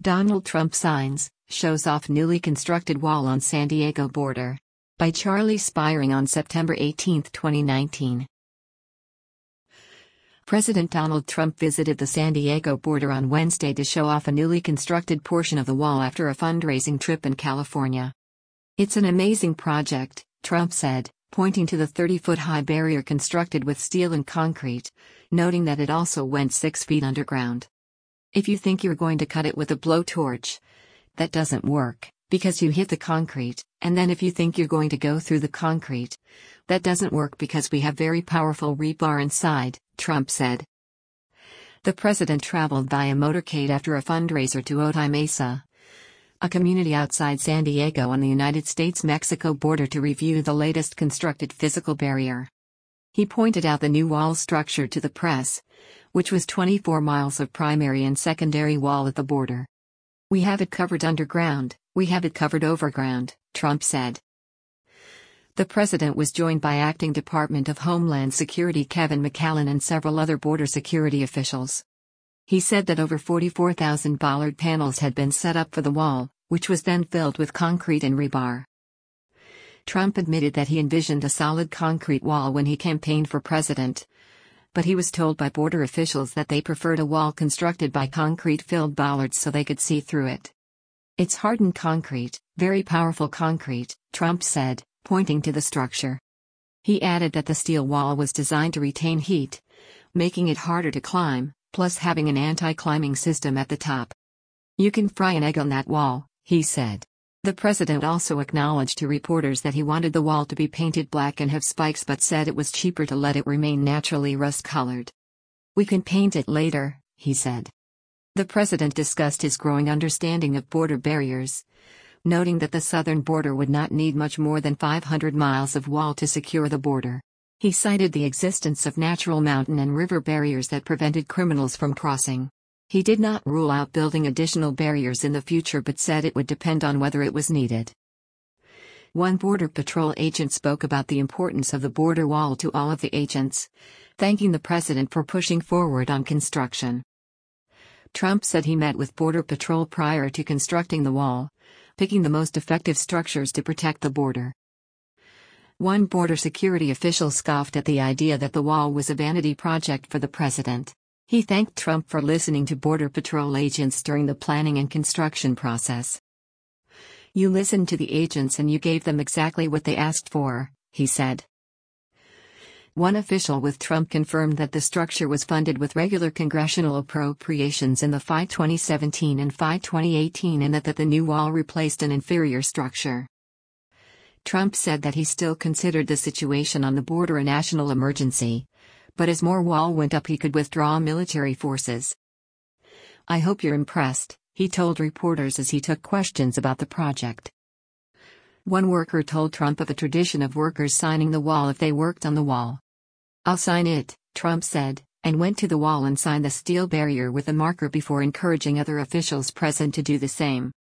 Donald Trump signs, shows off newly constructed wall on San Diego border. By Charlie Spiring on September 18, 2019. President Donald Trump visited the San Diego border on Wednesday to show off a newly constructed portion of the wall after a fundraising trip in California. "It's an amazing project," Trump said, pointing to the 30-foot-high barrier constructed with steel and concrete, noting that it also went 6 feet underground. "If you think you're going to cut it with a blowtorch, that doesn't work, because you hit the concrete, and then if you think you're going to go through the concrete, that doesn't work because we have very powerful rebar inside," Trump said. The president traveled via motorcade after a fundraiser to Otay Mesa, a community outside San Diego on the United States-Mexico border, to review the latest constructed physical barrier. He pointed out the new wall structure to the press, which was 24 miles of primary and secondary wall at the border. "We have it covered underground, we have it covered overground," Trump said. The president was joined by Acting Department of Homeland Security Kevin McAllen and several other border security officials. He said that over 44,000 bollard panels had been set up for the wall, which was then filled with concrete and rebar. Trump admitted that he envisioned a solid concrete wall when he campaigned for president, but he was told by border officials that they preferred a wall constructed by concrete-filled bollards so they could see through it. "It's hardened concrete, very powerful concrete," Trump said, pointing to the structure. He added that the steel wall was designed to retain heat, making it harder to climb, plus having an anti-climbing system at the top. "You can fry an egg on that wall," he said. The president also acknowledged to reporters that he wanted the wall to be painted black and have spikes, but said it was cheaper to let it remain naturally rust-colored. "We can paint it later," he said. The president discussed his growing understanding of border barriers, noting that the southern border would not need much more than 500 miles of wall to secure the border. He cited the existence of natural mountain and river barriers that prevented criminals from crossing. He did not rule out building additional barriers in the future, but said it would depend on whether it was needed. One Border Patrol agent spoke about the importance of the border wall to all of the agents, thanking the president for pushing forward on construction. Trump said he met with Border Patrol prior to constructing the wall, picking the most effective structures to protect the border. One border security official scoffed at the idea that the wall was a vanity project for the president. He thanked Trump for listening to Border Patrol agents during the planning and construction process. "You listened to the agents and you gave them exactly what they asked for," he said. One official with Trump confirmed that the structure was funded with regular congressional appropriations in the FY 2017 and FY 2018, and that the new wall replaced an inferior structure. Trump said that he still considered the situation on the border a national emergency, but as more wall went up he could withdraw military forces. "I hope you're impressed," he told reporters as he took questions about the project. One worker told Trump of a tradition of workers signing the wall if they worked on the wall. "I'll sign it," Trump said, and went to the wall and signed the steel barrier with a marker before encouraging other officials present to do the same.